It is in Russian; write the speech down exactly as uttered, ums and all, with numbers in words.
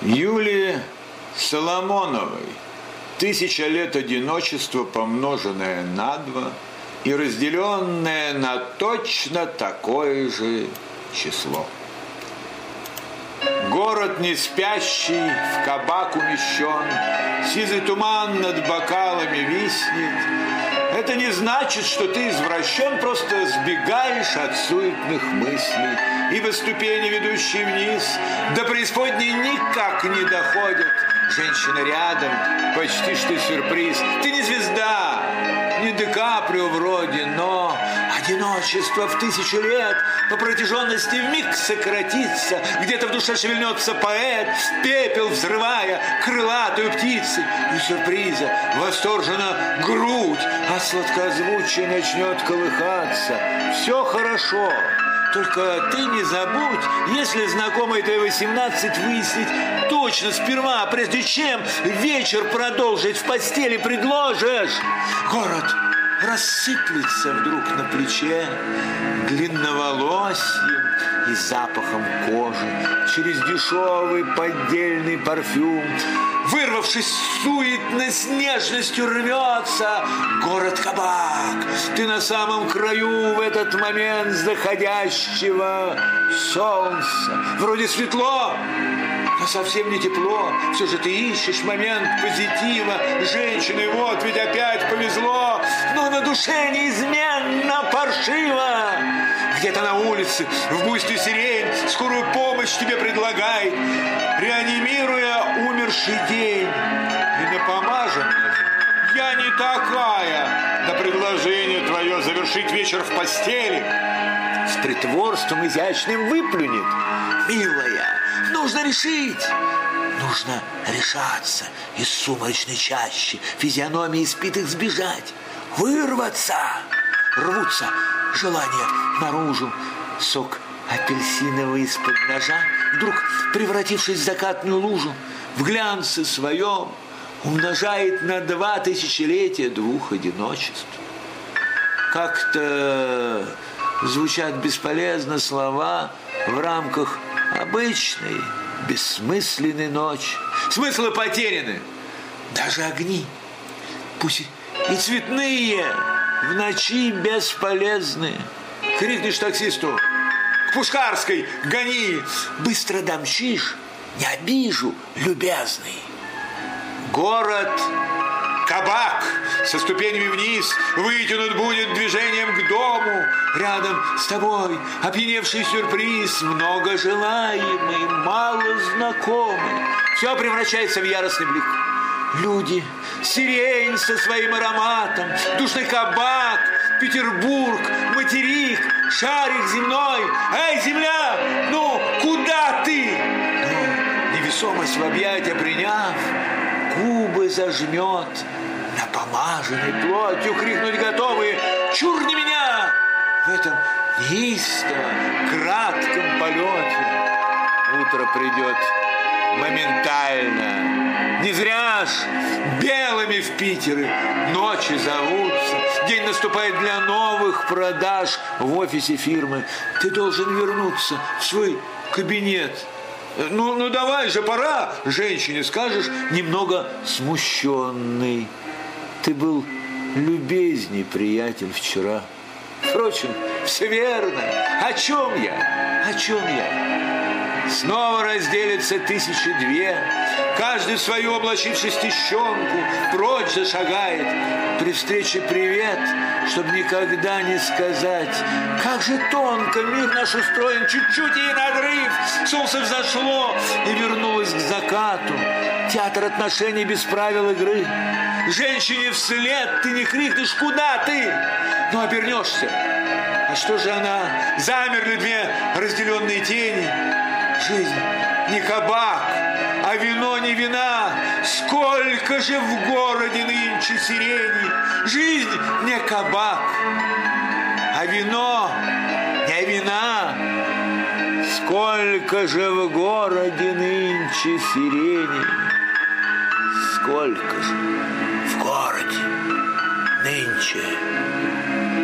Юлии Соломоновой тысяча лет одиночества, помноженное на два и разделенное на точно такое же число. Город не спящий, в кабак умещен, сизый туман над бокалами виснет. Это не значит, что ты извращен, просто сбегаешь от суетных мыслей, ибо ступени, ведущие вниз, до преисподней никак не доходят. Женщина рядом, почти что сюрприз. Ты не звезда, не Ди Каприо вроде, но одиночество в тысячу лет по протяженности вмиг сократится. Где-то в душе шевельнется поэт, пепел взрывая крылатую птицу. И сюрприза восторжена грудь, а сладкозвучие начнет колыхаться. Все хорошо. Только ты не забудь, если знакомой твоей восемнадцать, выяснить точно сперва, прежде чем вечер продолжить в постели предложишь. Город рассыплется вдруг на плече длинноволосьем и запахом кожи через дешевый поддельный парфюм. Вырвавшись суетно с нежностью рвется город-кабак. Ты на самом краю в этот момент заходящего солнца. Вроде светло, но совсем не тепло. Все же ты ищешь момент позитива. Женщины, вот ведь опять повезло, но на душе неизменно паршиво. Где-то на улице в буйстве сирень скорую помощь тебе предлагает, реанимируя умерший день. И напомаженных я не такая, да предложение твое завершить вечер в постели с притворством изящным выплюнет. Милая, нужно решить. Нужно решаться из сумрачной чащи, физиономии испитых сбежать, вырваться. Рвутся желания наружу. Сок апельсиновый из-под ножа, вдруг превратившись в закатную лужу, в глянце своем умножает на два тысячелетия двух одиночеств. Как-то звучат бесполезно слова в рамках обычной, бессмысленной ночи. Смыслы потеряны. Даже огни, пусть и цветные, в ночи бесполезны. Крикнешь таксисту: к Пушкарской гони! Быстро домчишь, не обижу, любезный. Город кабак со ступенями вниз вытянут будет движением к дому. Рядом с тобой опьяневший сюрприз, много желаемый, мало знакомый. Все превращается в яростный блик. Люди, сирень со своим ароматом, душный кабак, Петербург, материк, шарик земной. Эй, земля, ну куда ты? Но невесомость в объятия приняв, губы зажмет, напомаженной плотью крикнуть готовые: чур не меня! В этом неистовом, кратком полете утро придет моментально. Не зря ж белыми в Питере ночи зовутся. День наступает для новых продаж в офисе фирмы. Ты должен вернуться в свой кабинет. Ну, ну давай же, пора, женщине скажешь, немного смущенный. Ты был любезней, приятель, вчера. Впрочем, все верно. О чем я? О чем я? Снова разделится тысячи две. Каждый в свою облачившись тещенку прочь зашагает. При встрече привет, чтоб никогда не сказать: как же тонко мир наш устроен, чуть-чуть и надрыв. Солнце взошло и вернулось к закату. Театр отношений без правил игры. Женщине вслед ты не крикнешь: куда ты? Но обернешься. А что же она? Замерли две разделенные тени. Жизнь не кабак, а вино не вина. Сколько же в городе нынче сирени. Жизнь не кабак, а вино не вина. Сколько же в городе нынче сирени. Сколько же в городе нынче